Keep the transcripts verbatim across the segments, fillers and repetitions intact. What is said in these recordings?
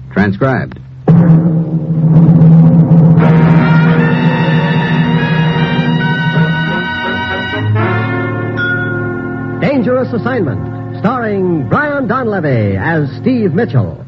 Transcribed. Dangerous Assignment, starring Brian Donlevy as Steve Mitchell.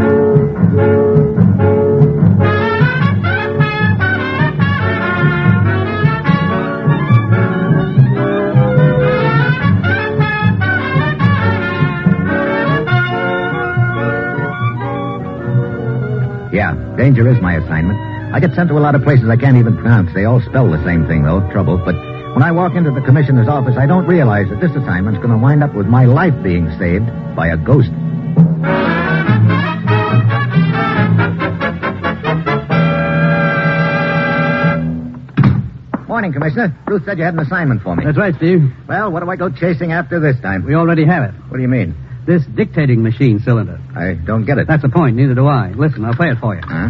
Yeah, danger is my assignment. I get sent to a lot of places I can't even pronounce. They all spell the same thing, though, trouble. But when I walk into the commissioner's office, I don't realize that this assignment's going to wind up with my life being saved by a ghost. Morning, Commissioner. Ruth said you had an assignment for me. That's right, Steve. Well, what do I go chasing after this time? We already have it. What do you mean? This dictating machine cylinder. I don't get it. That's the point. Neither do I. Listen, I'll play it for you. Huh?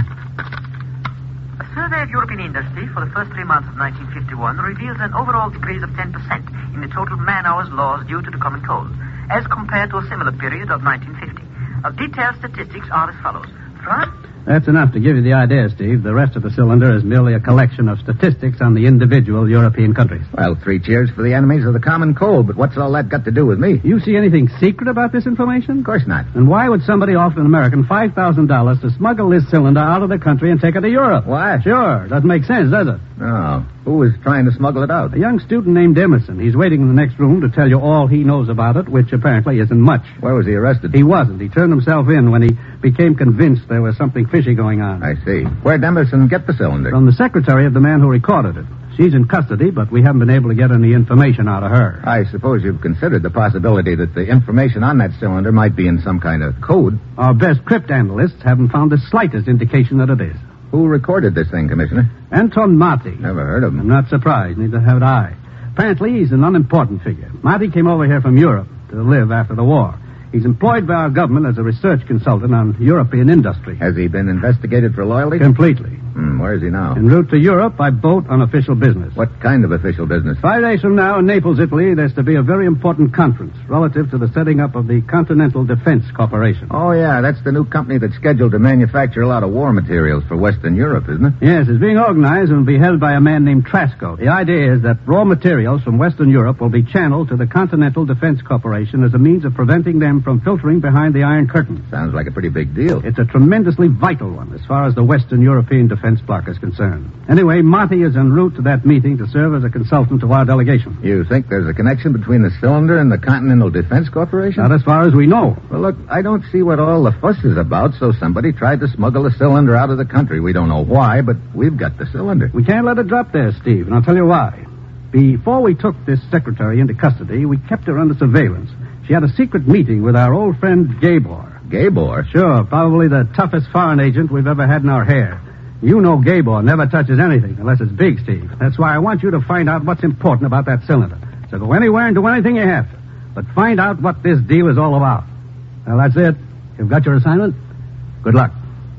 A survey of European industry for the first three months of nineteen fifty-one reveals an overall decrease of ten percent in the total man-hours lost due to the common cold, as compared to a similar period of nineteen fifty. Of detailed statistics are as follows. France... That's enough to give you the idea, Steve. The rest of the cylinder is merely a collection of statistics on the individual European countries. Well, three cheers for the enemies of the common cold, but what's all that got to do with me? You see anything secret about this information? Of course not. And why would somebody offer an American five thousand dollars to smuggle this cylinder out of the country and take it to Europe? Why? Sure. Doesn't make sense, does it? Oh. Who was trying to smuggle it out? A young student named Emerson. He's waiting in the next room to tell you all he knows about it, which apparently isn't much. Where was he arrested? He wasn't. He turned himself in when he became convinced there was something fishy going on. I see. Where'd Emerson get the cylinder? From the secretary of the man who recorded it. She's in custody, but we haven't been able to get any information out of her. I suppose you've considered the possibility that the information on that cylinder might be in some kind of code. Our best cryptanalysts haven't found the slightest indication that it is. Who recorded this thing, Commissioner? Anton Marty. Never heard of him. I'm not surprised. Neither have I. Apparently, he's an unimportant figure. Marty came over here from Europe to live after the war. He's employed by our government as a research consultant on European industry. Has he been investigated for loyalty? Completely. Hmm, where is he now? En route to Europe by boat on official business. What kind of official business? Five days from now in Naples, Italy, there's to be a very important conference relative to the setting up of the Continental Defense Corporation. Oh, yeah, that's the new company that's scheduled to manufacture a lot of war materials for Western Europe, isn't it? Yes, it's being organized and will be held by a man named Trasco. The idea is that raw materials from Western Europe will be channeled to the Continental Defense Corporation as a means of preventing them from filtering behind the Iron Curtain. Sounds like a pretty big deal. It's a tremendously vital one as far as the Western European defense bloc is concerned. Anyway, Marty is en route to that meeting to serve as a consultant to our delegation. You think there's a connection between the cylinder and the Continental Defense Corporation? Not as far as we know. Well, look, I don't see what all the fuss is about, so somebody tried to smuggle the cylinder out of the country. We don't know why, but we've got the cylinder. We can't let it drop there, Steve, and I'll tell you why. Before we took this secretary into custody, we kept her under surveillance. She had a secret meeting with our old friend Gabor. Gabor? Sure, probably the toughest foreign agent we've ever had in our hair. You know Gabor never touches anything unless it's big, Steve. That's why I want you to find out what's important about that cylinder. So go anywhere and do anything you have to. But find out what this deal is all about. Well, that's it. You've got your assignment. Good luck.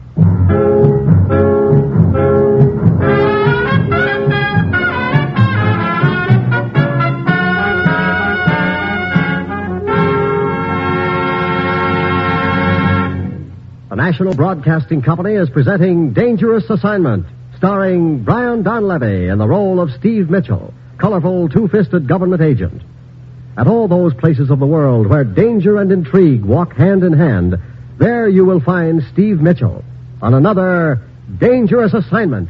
The National Broadcasting Company is presenting Dangerous Assignment, starring Brian Donlevy in the role of Steve Mitchell, colorful two-fisted government agent. At all those places of the world where danger and intrigue walk hand in hand, there you will find Steve Mitchell on another Dangerous Assignment.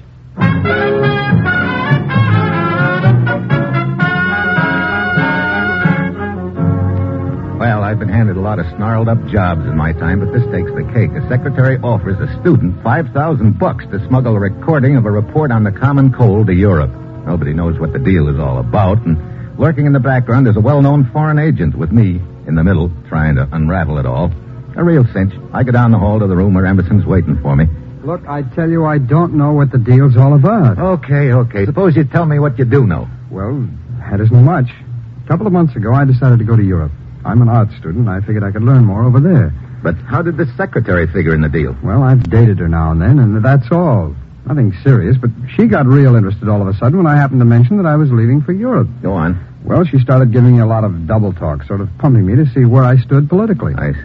Well, I've been handed a lot of snarled-up jobs in my time, but this takes the cake. A secretary offers a student five thousand bucks to smuggle a recording of a report on the common cold to Europe. Nobody knows what the deal is all about, and lurking in the background is a well-known foreign agent with me in the middle, trying to unravel it all. A real cinch. I go down the hall to the room where Emerson's waiting for me. Look, I tell you, I don't know what the deal's all about. Okay, okay. Suppose you tell me what you do know. Well, that isn't much. A couple of months ago, I decided to go to Europe. I'm an art student. I figured I could learn more over there. But how did the secretary figure in the deal? Well, I've dated her now and then, and that's all. Nothing serious, but she got real interested all of a sudden when I happened to mention that I was leaving for Europe. Go on. Well, she started giving me a lot of double talk, sort of pumping me to see where I stood politically. I see.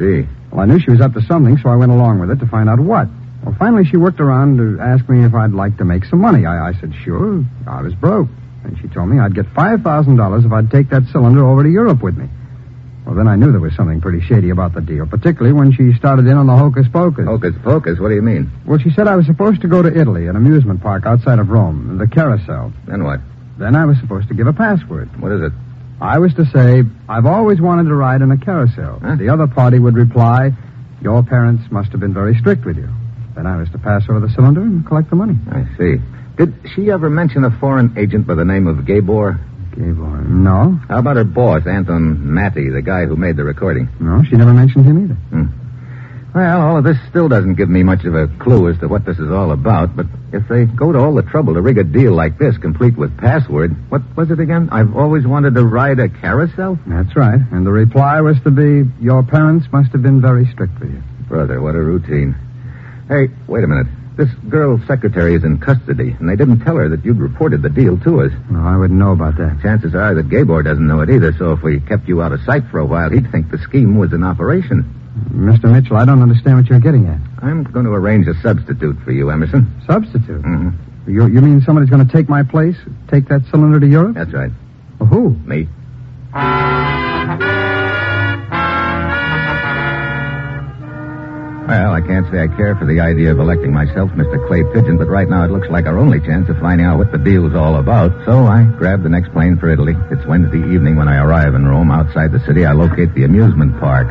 Well, I knew she was up to something, so I went along with it to find out what. Well, finally, she worked around to ask me if I'd like to make some money. I, I said, sure. I was broke. And she told me I'd get five thousand dollars if I'd take that cylinder over to Europe with me. Well, then I knew there was something pretty shady about the deal, particularly when she started in on the hocus pocus. Hocus pocus? What do you mean? Well, she said I was supposed to go to Italy, an amusement park outside of Rome, the Carousel. Then what? Then I was supposed to give a password. What is it? I was to say, I've always wanted to ride in a carousel. Huh? The other party would reply, your parents must have been very strict with you. Then I was to pass over the cylinder and collect the money. I see. Did she ever mention a foreign agent by the name of Gabor? Gabor? No. How about her boss, Anton Matty, the guy who made the recording? No, she never mentioned him either. Hmm. Well, all of this still doesn't give me much of a clue as to what this is all about, but if they go to all the trouble to rig a deal like this, complete with password, what was it again? I've always wanted to ride a carousel? That's right. And the reply was to be, your parents must have been very strict with you. Brother, what a routine. Hey, wait a minute. This girl's secretary is in custody, and they didn't tell her that you'd reported the deal to us. No, I wouldn't know about that. Chances are that Gabor doesn't know it either, so if we kept you out of sight for a while, he'd think the scheme was in operation. Mister Mitchell, I don't understand what you're getting at. I'm going to arrange a substitute for you, Emerson. Substitute? Mm-hmm. You, you mean somebody's going to take my place? Take that cylinder to Europe? That's right. Well, who? Me. Well, I can't say I care for the idea of electing myself Mister Clay Pigeon, but right now it looks like our only chance of finding out what the deal's all about. So I grabbed the next plane for Italy. It's Wednesday evening when I arrive in Rome. Outside the city, I locate the amusement park.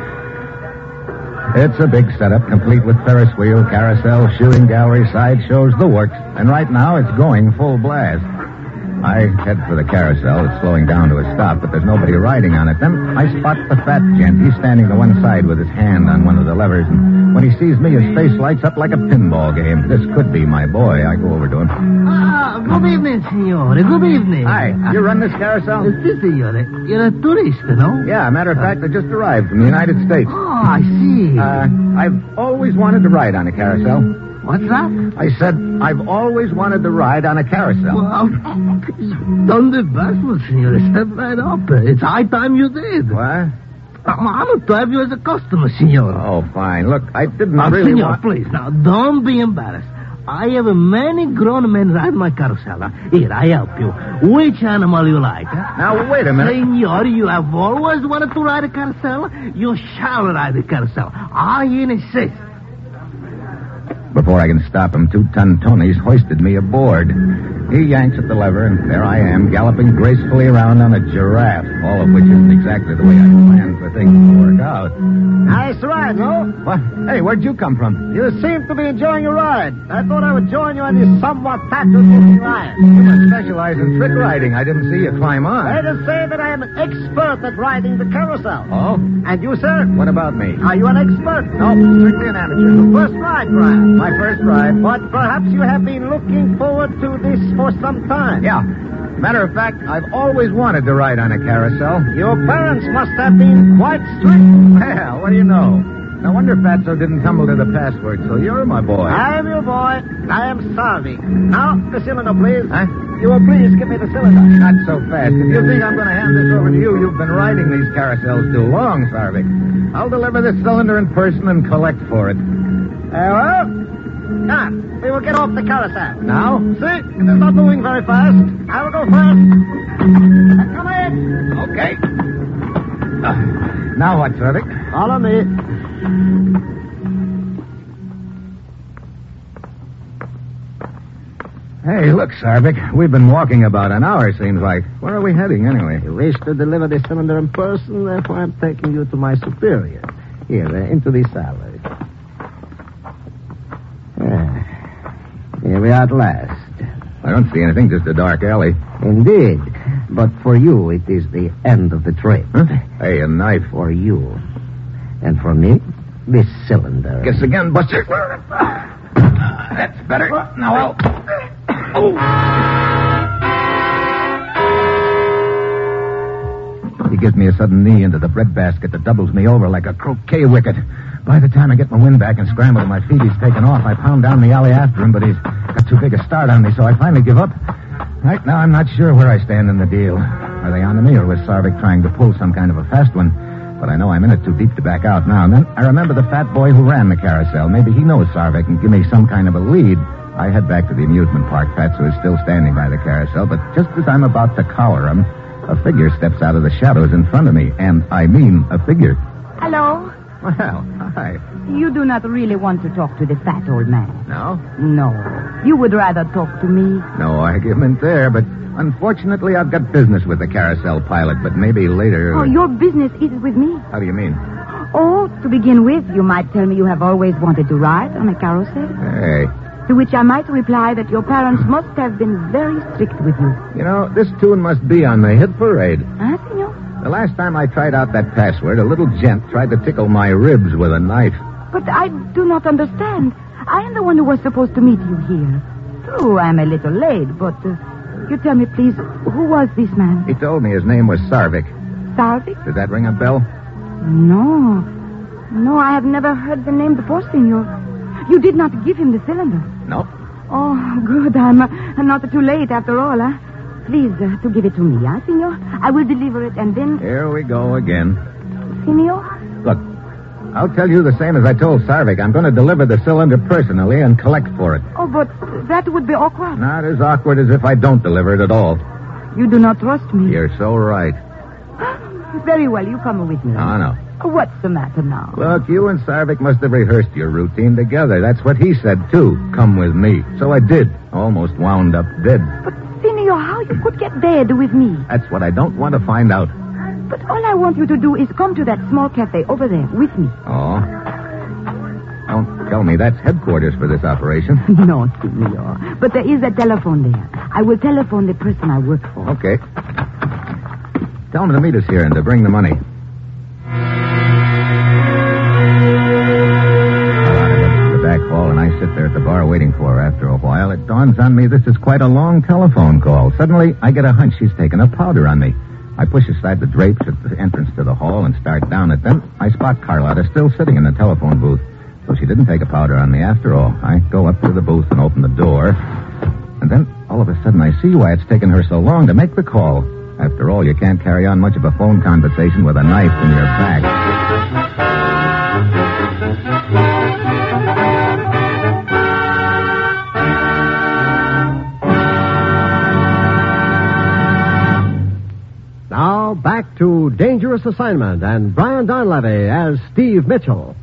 It's a big setup, complete with Ferris wheel, carousel, shooting gallery, side shows, the works. And right now, it's going full blast. I head for the carousel. It's slowing down to a stop, but there's nobody riding on it. Then I spot the fat gent. He's standing to one side with his hand on one of the levers, and when he sees me, his face lights up like a pinball game. This could be my boy. I go over to him. Ah, good evening, signore. Good evening. Hi. You run this carousel? Si, signore. You're a tourist, no? Yeah, matter of fact, I just arrived from the United States. Oh, I see. Uh, I've always wanted to ride on a carousel. What's that? I said, I've always wanted to ride on a carousel. Well, done the best, signore. Step right up. It's high time you did. What? I'm going to have you as a customer, signore. Oh, fine. Look, I didn't Now, really signore, want... please, now, don't be embarrassed. I have many grown men ride my carousel. Here, I help you. Which animal you like? Huh? Now, wait a minute. Signor, you have always wanted to ride a carousel. You shall ride a carousel. I insist. Before I can stop him, two-ton Tony's hoisted me aboard. He yanks at the lever, and there I am, galloping gracefully around on a giraffe, all of which isn't exactly the way I planned for things to work out. Nice ride, no? What? Hey, where'd you come from? You seem to be enjoying your ride. I thought I would join you on this somewhat fat-looking lion. You must specialize in trick riding. I didn't see you climb on. Let us say that I am an expert at riding the carousel. Oh? And you, sir? What about me? Are you an expert? No, strictly an amateur. First ride, perhaps. My first ride. But perhaps you have been looking forward to this for some time. Yeah. Matter of fact, I've always wanted to ride on a carousel. Your parents must have been quite strict. Well, what do you know? No wonder Fatso didn't tumble to the password, so you're my boy. I am your boy. I am Sarvi. Now, the cylinder, please. Huh? You will please give me the cylinder. Not so fast. If you think I'm going to hand this over to you, you've been riding these carousels too long, Sarvik. I'll deliver this cylinder in person and collect for it. Very well. Now, we will get off the carousel. Now? See, it is not moving very fast. I will go first. Come in. Okay. Uh, now what, Sarvik? Follow me. Hey, look, Sarvik. We've been walking about an hour, seems like. Where are we heading, anyway? You wish to deliver the cylinder in person, therefore I'm taking you to my superior. Here, uh, into the salary. Here we are at last. I don't see anything, just a dark alley. Indeed. But for you, it is the end of the trip. Huh? Hey, a knife. For you. And for me, this cylinder. Guess again, Buster. That's better. Now I'll... Oh. He gives me a sudden knee into the breadbasket that doubles me over like a croquet wicket. By the time I get my wind back and scramble to my feet, he's taken off. I pound down the alley after him, but he's got too big a start on me, so I finally give up. Right now, I'm not sure where I stand in the deal. Are they on to me, or was Sarvik trying to pull some kind of a fast one? But I know I'm in it too deep to back out now. And then I remember the fat boy who ran the carousel. Maybe he knows Sarvik and give me some kind of a lead. I head back to the amusement park. Fatso is still standing by the carousel, but just as I'm about to collar him, a figure steps out of the shadows in front of me. And I mean a figure. Hello? Well, hi. You do not really want to talk to the fat old man. No? No. You would rather talk to me. No argument there, but unfortunately I've got business with the carousel pilot, but maybe later... Oh, your business is with me. How do you mean? Oh, to begin with, you might tell me you have always wanted to ride on a carousel. Hey. To which I might reply that your parents must have been very strict with you. You know, this tune must be on the hit parade. Huh, senor? The last time I tried out that password, a little gent tried to tickle my ribs with a knife. But I do not understand. I am the one who was supposed to meet you here. True, I am a little late, but uh, you tell me, please, who was this man? He told me his name was Sarvik. Sarvik? Does that ring a bell? No. No, I have never heard the name before, senor. You did not give him the cylinder. No. Oh, good. I'm, uh, I'm not too late after all, huh? Please, uh, to give it to me, huh, senor? I will deliver it and then... Here we go again. Senor? Look, I'll tell you the same as I told Sarvik. I'm going to deliver the cylinder personally and collect for it. Oh, but that would be awkward. Not as awkward as if I don't deliver it at all. You do not trust me. You're so right. Very well, you come with me. Oh, no. What's the matter now? Look, you and Sarvik must have rehearsed your routine together. That's what he said, too. Come with me. So I did. Almost wound up dead. But, senor, how you could get dead with me? That's what I don't want to find out. But all I want you to do is come to that small cafe over there with me. Oh? Don't tell me that's headquarters for this operation. No, senor. But there is a telephone there. I will telephone the person I work for. Okay. Tell him to meet us here and to bring the money. And I sit there at the bar waiting for her. After a while, it dawns on me this is quite a long telephone call. Suddenly, I get a hunch she's taken a powder on me. I push aside the drapes at the entrance to the hall and start down it. Then I spot Carlotta still sitting in the telephone booth. So she didn't take a powder on me after all. I go up to the booth and open the door. And then, all of a sudden, I see why it's taken her so long to make the call. After all, you can't carry on much of a phone conversation with a knife in your back. Now, back to Dangerous Assignment and Brian Donlevy as Steve Mitchell.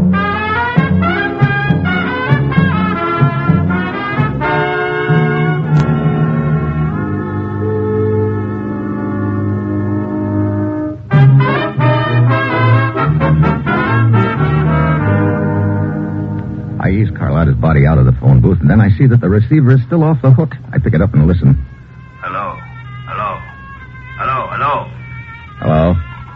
I ease Carlotta's body out of the phone booth, and then I see that the receiver is still off the hook. I pick it up and listen. Hello? Hello? Hello? Hello? Hello?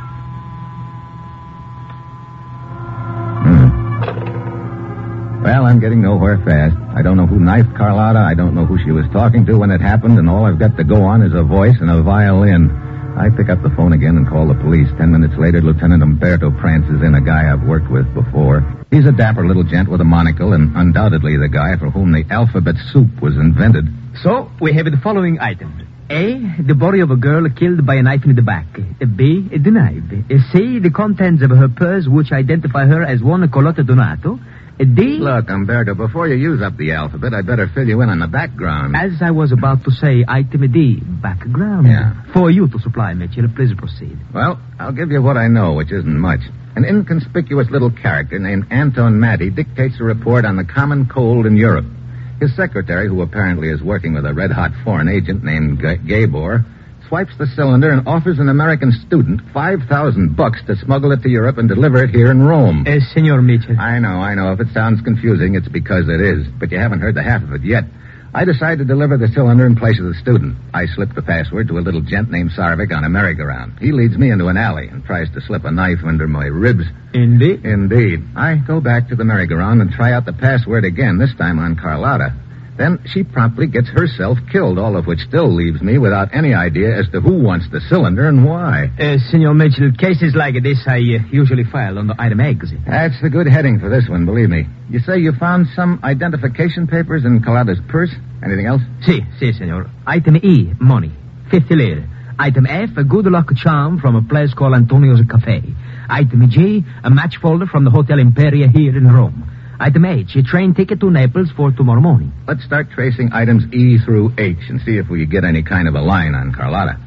Hmm. Well, I'm getting nowhere fast. I don't know who knifed Carlotta. I don't know who she was talking to when it happened, and all I've got to go on is a voice and a violin. I pick up the phone again and call the police. Ten minutes later, Lieutenant Umberto prances in, a guy I've worked with before. He's a dapper little gent with a monocle and undoubtedly the guy for whom the alphabet soup was invented. So, we have the following items. A, the body of a girl killed by a knife in the back. B, the knife. C, the contents of her purse, which identify her as one Carlotta Donato. D... Look, Umberto, before you use up the alphabet, I'd better fill you in on the background. As I was about to say, item D, background. Yeah. For you to supply, Mitchell. Please proceed. Well, I'll give you what I know, which isn't much. An inconspicuous little character named Anton Maddy dictates a report on the common cold in Europe. His secretary, who apparently is working with a red-hot foreign agent named G- Gabor, swipes the cylinder and offers an American student five thousand bucks to smuggle it to Europe and deliver it here in Rome. Uh, Senor Mitchell. I know, I know. If it sounds confusing, it's because it is. But you haven't heard the half of it yet. I decide to deliver the cylinder in place of the student. I slip the password to a little gent named Sarvik on a merry-go-round. He leads me into an alley and tries to slip a knife under my ribs. Indeed? Indeed. I go back to the merry-go-round and try out the password again, this time on Carlotta. Then she promptly gets herself killed, all of which still leaves me without any idea as to who wants the cylinder and why. Uh, Senor Mitchell, cases like this I uh, usually file under item X. That's a good heading for this one, believe me. You say you found some identification papers in Carlotta's purse? Anything else? Si, si, senor. Item E, money. fifty lire. Item F, a good luck charm from a place called Antonio's Cafe. Item G, a match folder from the Hotel Imperia here in Rome. Item H, a train ticket to Naples for tomorrow morning. Let's start tracing items E through H and see if we get any kind of a line on Carlotta.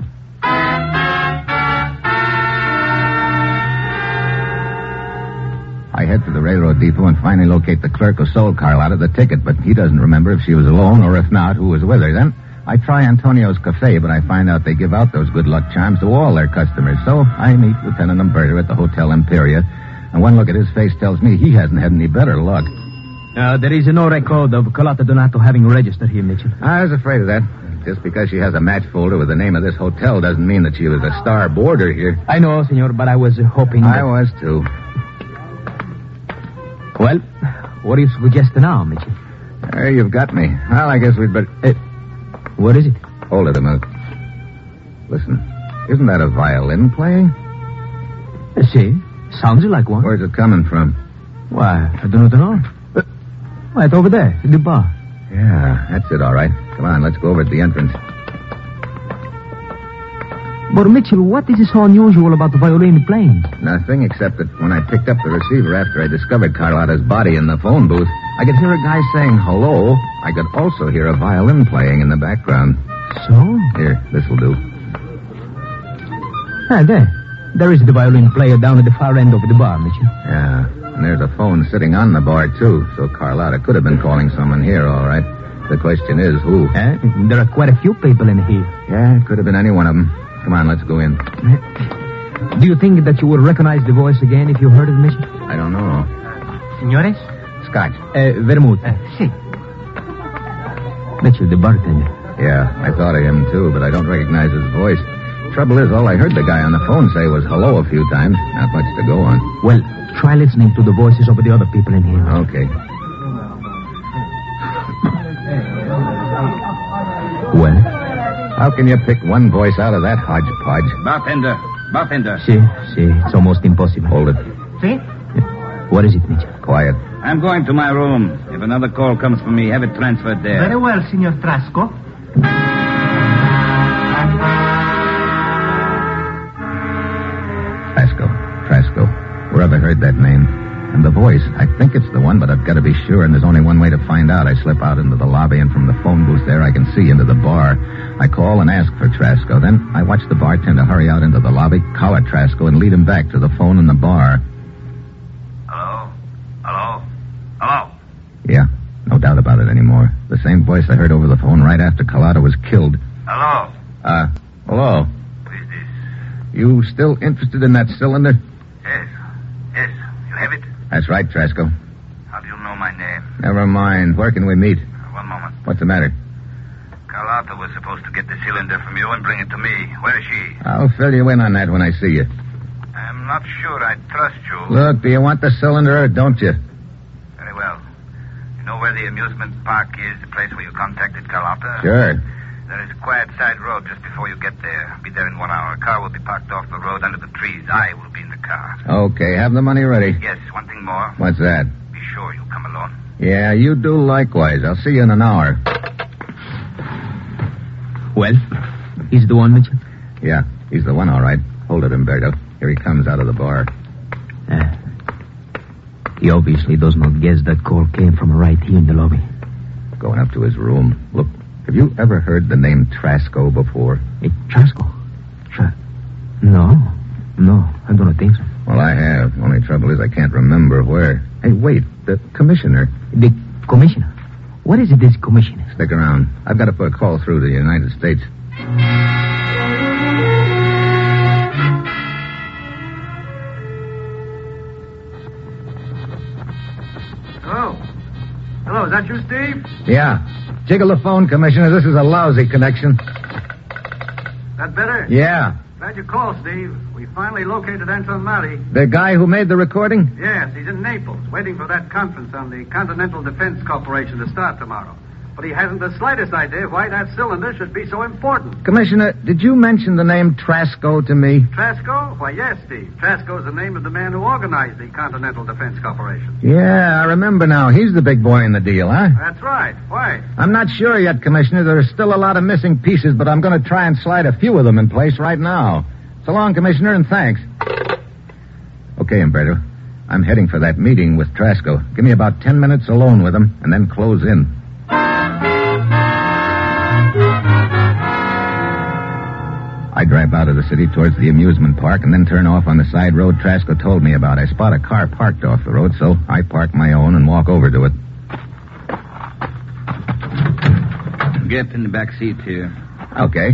I head for the railroad depot and finally locate the clerk who sold Carlotta the ticket, but he doesn't remember if she was alone or if not, who was with her. Then I try Antonio's Cafe, but I find out they give out those good luck charms to all their customers. So I meet Lieutenant Umberto at the Hotel Imperia, and one look at his face tells me he hasn't had any better luck. Uh, there is no record of Carlotta Donato having registered here, Mitchell. I was afraid of that. Just because she has a match folder with the name of this hotel doesn't mean that she was a star boarder here. I know, senor, but I was hoping... I that... was, too. Well, what do you suggest now, Mitchell? There, you've got me. Well, I guess we'd better... Uh, what is it? Hold it a minute. Listen, isn't that a violin playing? Uh, see, sounds like one. Where's it coming from? Why, I don't know. Uh, right over there, in the bar. Yeah, that's it, all right. Come on, let's go over at the entrance. But, Mitchell, what is so unusual about the violin playing? Nothing, except that when I picked up the receiver after I discovered Carlotta's body in the phone booth, I could hear a guy saying hello. I could also hear a violin playing in the background. So? Here, this'll do. Ah, there. There is the violin player down at the far end of the bar, Mitchell. Yeah, and there's a phone sitting on the bar, too, so Carlotta could have been calling someone here, all right. The question is, who? Eh? There are quite a few people in here. Yeah, it could have been any one of them. Come on, let's go in. Do you think that you would recognize the voice again if you heard it, Mitchell? I don't know. Signores? Scotch. Uh, vermouth. Uh, si. Mitchell, the bartender. Yeah, I thought of him, too, but I don't recognize his voice. Trouble is, all I heard the guy on the phone say was hello a few times. Not much to go on. Well, try listening to the voices of the other people in here. Okay. Well? How can you pick one voice out of that hodgepodge? Bartender, bartender. See, see, it's almost impossible. Hold it. Si? What is it, Mitchell? Quiet. I'm going to my room. If another call comes for me, have it transferred there. Very well, Signor Trasco. Trasco. Trasco. Where have I heard that name? And the voice, I think it's the one, but I've got to be sure, and there's only one way to find out. I slip out into the lobby, and from the phone booth there, I can see into the bar. I call and ask for Trasco. Then I watch the bartender hurry out into the lobby, collar Trasco, and lead him back to the phone in the bar. Hello? Hello? Hello? Yeah, no doubt about it anymore. The same voice I heard over the phone right after Carlotta was killed. Hello? Uh, hello? Who is this? You still interested in that cylinder? Yes. Yes. You have it? That's right, Trasco. How do you know my name? Never mind. Where can we meet? One moment. What's the matter? Carlotta was supposed to get the cylinder from you and bring it to me. Where is she? I'll fill you in on that when I see you. I'm not sure I trust you. Look, do you want the cylinder or don't you? Very well. You know where the amusement park is, the place where you contacted Carlotta? Sure. There is a quiet side road just before you get there. Be there in one hour. A car will be parked off the road under the trees. I will be in the car. Okay, have the money ready. Yes, one thing more. What's that? Be sure you come alone. Yeah, you do likewise. I'll see you in an hour. Well, he's the one, Mitchell? Yeah, he's the one, all right. Hold it, Umberto. Here he comes out of the bar. Uh, he obviously does not guess that call came from right here in the lobby. Going up to his room. Look, have you ever heard the name Trasco before? Hey, Trasco? Tra- no. No, I don't think so. Well, I have. Only trouble is I can't remember where. Hey, wait, the commissioner. The commissioner? What is it, this commissioner? Stick around. I've got to put a call through to the United States. Hello? Hello, is that you, Steve? Yeah. Jiggle the phone, Commissioner. This is a lousy connection. That better? Yeah. Glad you called, Steve. We finally located Anton Mari. The guy who made the recording? Yes, he's in Naples, waiting for that conference on the Continental Defense Corporation to start tomorrow. But he hasn't the slightest idea why that cylinder should be so important. Commissioner, did you mention the name Trasco to me? Trasco? Why, yes, Steve. Trasco's the name of the man who organized the Continental Defense Corporation. Yeah, I remember now. He's the big boy in the deal, huh? That's right. Why? I'm not sure yet, Commissioner. There are still a lot of missing pieces, but I'm going to try and slide a few of them in place right now. So long, Commissioner, and thanks. Okay, Umberto. I'm heading for that meeting with Trasco. Give me about ten minutes alone with him, and then close in. I drive out of the city towards the amusement park and then turn off on the side road Trasco told me about. I spot a car parked off the road, so I park my own and walk over to it. Get in the back seat here. Okay.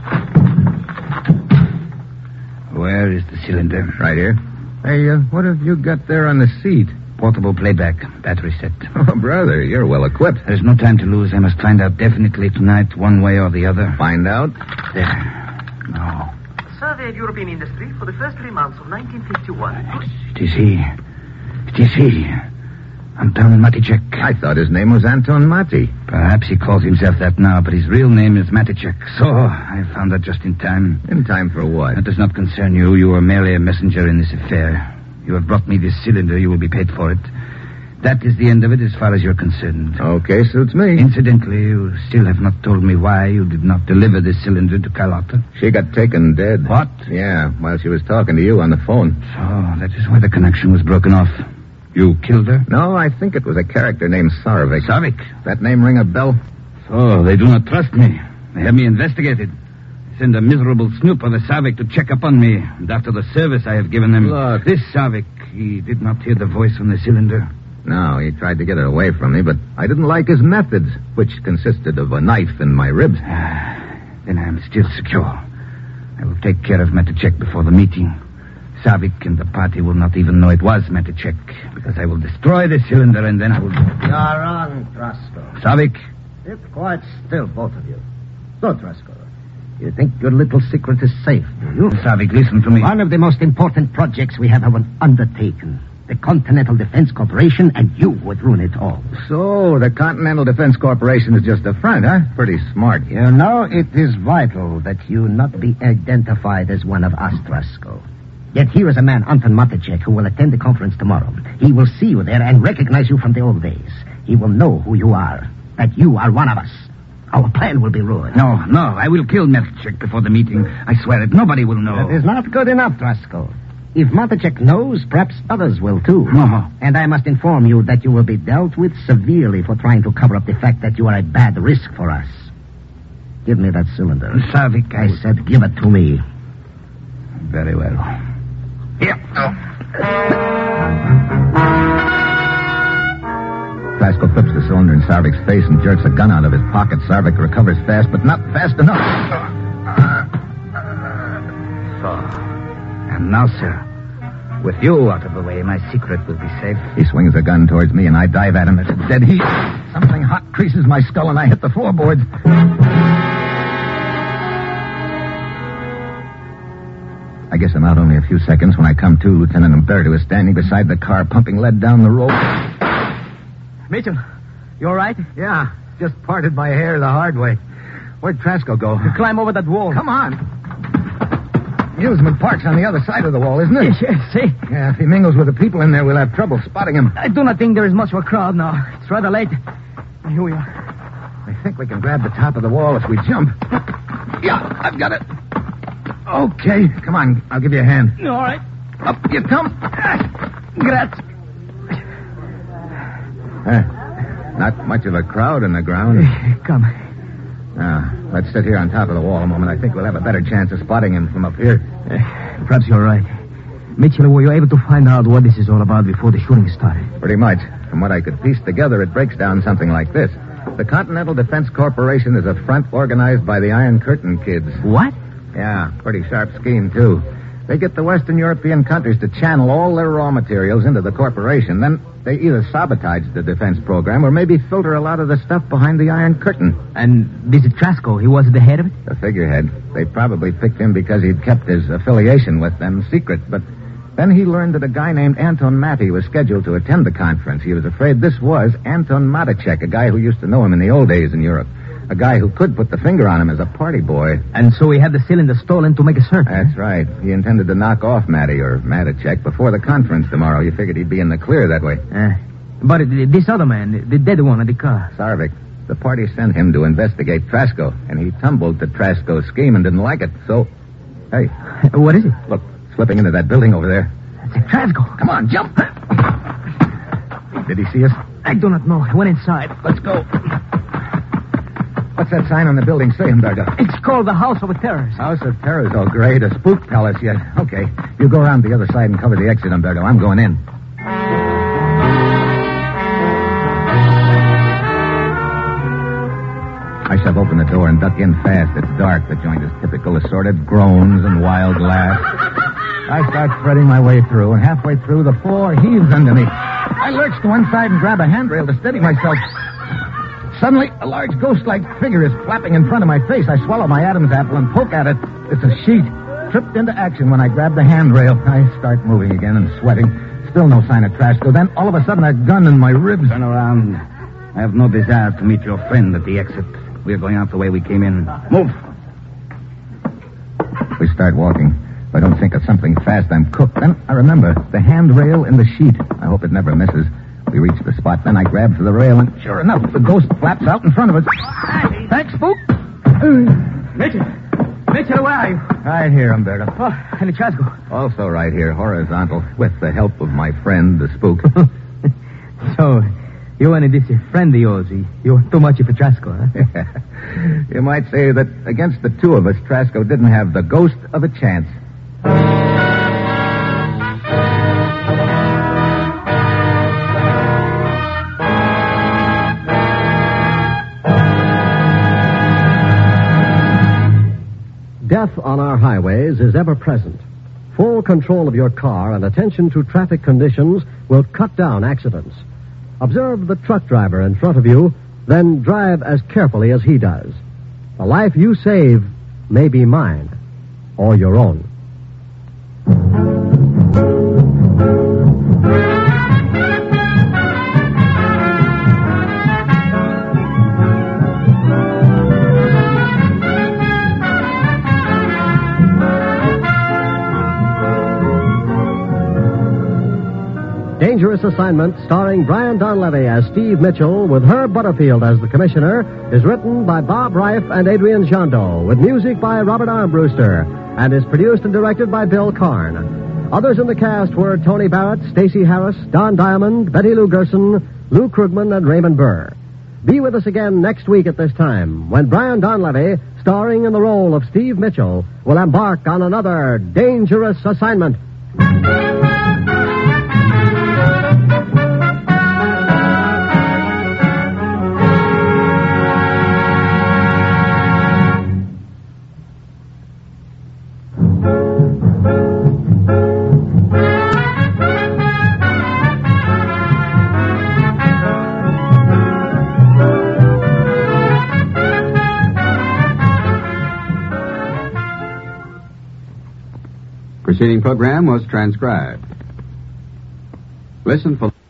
Where is the cylinder? Right here. Hey, uh, what have you got there on the seat? Portable playback. Battery set. Oh, brother, you're well equipped. There's no time to lose. I must find out definitely tonight, one way or the other. Find out? There. No. Survey of European industry for the first three months of nineteen fifty-one. It is he. It is he. Anton Maticek. I thought his name was Anton Mati. Perhaps he calls himself that now, but his real name is Maticek. So, I found that just in time. In time for what? That does not concern you. You are merely a messenger in this affair. You have brought me this cylinder. You will be paid for it. That is the end of it as far as you're concerned. Okay, suits me. Incidentally, you still have not told me why you did not deliver this cylinder to Carlotta. She got taken dead. What? Yeah, while she was talking to you on the phone. So, that is why the connection was broken off. You killed her? No, I think it was a character named Sarvik. Sarvik? That name ring a bell? So, they do not trust me. They have me investigated. Send a miserable snoop of a Sarvik to check up on me. And after the service I have given them... Look. This Sarvik, he did not hear the voice on the cylinder. No, he tried to get it away from me, but I didn't like his methods, which consisted of a knife in my ribs. Then I am still secure. I will take care of Maticek before the meeting. Sarvik and the party will not even know it was Maticek, because I will destroy the cylinder and then I will... You're wrong, Trasco. Sarvik? Keep quiet still, both of you. So, Trasco, you think your little secret is safe, do you? Sarvik, listen to me. One of the most important projects we have ever undertaken. The Continental Defense Corporation, and you would ruin it all. So, the Continental Defense Corporation is just a front, huh? Pretty smart. You know, it is vital that you not be identified as one of us, Trasco. Yet here is a man, Anton Maticek, who will attend the conference tomorrow. He will see you there and recognize you from the old days. He will know who you are, that you are one of us. Our plan will be ruined. No, no, I will kill Maticek before the meeting. I swear it. Nobody will know. That is not good enough, Trasco. If Maticek knows, perhaps others will too. No. And I must inform you that you will be dealt with severely for trying to cover up the fact that you are a bad risk for us. Give me that cylinder. Sarvik, I will... said give it to me. Very well. Here. Trasco flips the cylinder in Sarvik's face and jerks a gun out of his pocket. Sarvik recovers fast, but not fast enough. So... And now, sir, with you out of the way, my secret will be safe. He swings a gun towards me, and I dive at him at dead heat. Something hot creases my skull, and I hit the floorboards. I guess I'm out only a few seconds when I come to. Lieutenant Umberto is standing beside the car, pumping lead down the road. Mitchell, you all right? Yeah, just parted my hair the hard way. Where'd Trasco go? You climb over that wall. Come on. Amusement park's on the other side of the wall, isn't it? Yes, yes, see? Yeah, if he mingles with the people in there, we'll have trouble spotting him. I do not think there is much of a crowd now. It's rather late. Here we are. I think we can grab the top of the wall if we jump. Yeah, I've got it. Okay, come on. I'll give you a hand. All right. Up you come. Grazie. Uh, not much of a crowd in the ground. Come. Now, let's sit here on top of the wall a moment. I think we'll have a better chance of spotting him from up here. Uh, perhaps you're right. Mitchell, were you able to find out what this is all about before the shooting started? Pretty much. From what I could piece together, it breaks down something like this. The Continental Defense Corporation is a front organized by the Iron Curtain kids. What? Yeah, pretty sharp scheme, too. They get the Western European countries to channel all their raw materials into the corporation. Then they either sabotage the defense program or maybe filter a lot of the stuff behind the Iron Curtain. And this is Trasco. He was at the head of it? The figurehead. They probably picked him because he'd kept his affiliation with them secret. But then he learned that a guy named Anton Mati was scheduled to attend the conference. He was afraid this was Anton Maticek, a guy who used to know him in the old days in Europe. A guy who could put the finger on him as a party boy. And so he had the cylinder stolen to make a search. That's huh? right. He intended to knock off Matty or Maticek before the conference tomorrow. You figured he'd be in the clear that way. Uh, but this other man, the dead one in the car. Sarvik. The party sent him to investigate Trasco, and he tumbled to Trasco's scheme and didn't like it. So, hey. What is it? Look, slipping into that building over there. That's Mister Trasco. Come on, jump. Did he see us? I do not know. I went inside. Let's go. What's that sign on the building say, Umberto? It's called the House of Terrors. House of Terrors. Oh, great. A spook palace yet. Okay. You go around the other side and cover the exit, Umberto. I'm going in. I shove open the door and duck in fast. It's dark. The joint is typical assorted groans and wild laughs. I start threading my way through, and halfway through, the floor heaves under me. I lurch to one side and grab a handrail to steady myself. Suddenly, a large ghost-like figure is flapping in front of my face. I swallow my Adam's apple and poke at it. It's a sheet. Tripped into action when I grab the handrail. I start moving again and sweating. Still no sign of Trasco. Then, all of a sudden, a gun in my ribs. Turn around. I have no desire to meet your friend at the exit. We're going out the way we came in. Move. We start walking. If I don't think of something fast, I'm cooked. Then I remember the handrail in the sheet. I hope it never misses. We reach the spot, then I grab for the rail, and sure enough, the ghost flaps out in front of us. Thanks, spook. Mitchell. Mitchell, where are you? Right here, Umberto. Oh, and the Trasco. Also right here, horizontal, with the help of my friend, the spook. So, you and this friend of yours, you're too much of a Trasco, huh? You might say that against the two of us, Trasco didn't have the ghost of a chance. Death on our highways is ever present. Full control of your car and attention to traffic conditions will cut down accidents. Observe the truck driver in front of you, then drive as carefully as he does. The life you save may be mine or your own. Dangerous Assignment, starring Brian Donlevy as Steve Mitchell with Herb Butterfield as the commissioner, is written by Bob Reif and Adrian Jondo, with music by Robert Armbruster, and is produced and directed by Bill Karn. Others in the cast were Tony Barrett, Stacey Harris, Don Diamond, Betty Lou Gerson, Lou Krugman, and Raymond Burr. Be with us again next week at this time, when Brian Donlevy, starring in the role of Steve Mitchell, will embark on another Dangerous Assignment. Preceding program was transcribed. Listen for...